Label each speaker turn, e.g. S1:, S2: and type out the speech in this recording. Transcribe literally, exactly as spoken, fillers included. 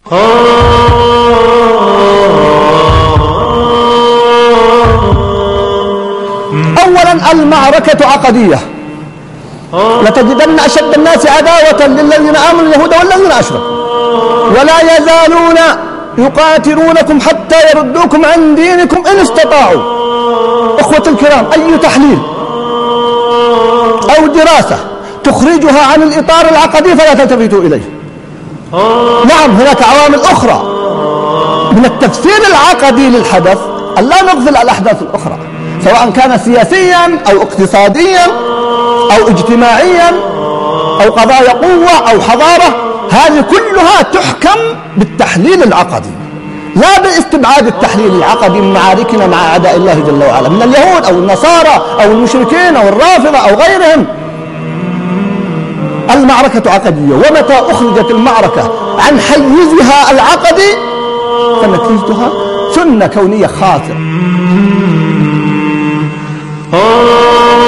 S1: أولا المعركة عقدية، لتجدن أشد الناس عداوة للذين آمنوا اليهود والذين أشركوا ولا يزالون يقاتلونكم حتى يردوكم عن دينكم إن استطاعوا. إخوة الكرام، أي تحليل أو دراسة تخرجها عن الإطار العقدي فلا تلتفتوا إليه. نعم، هناك عوامل أخرى من التفسير العقدي للحدث أن لا نغفل الأحداث الأخرى، سواء كان سياسيا أو اقتصاديا أو اجتماعيا أو قضايا قوة أو حضارة، هذه كلها تحكم بالتحليل العقدي، لا باستبعاد التحليل العقدي من معاركنا مع أعداء الله جل وعلا من اليهود أو النصارى أو المشركين أو الرافضة أو غيرهم. المعركة عقدية، ومتى أخرجت المعركة عن حيزها العقدي فنتيجتها سنة كونية خاطئة.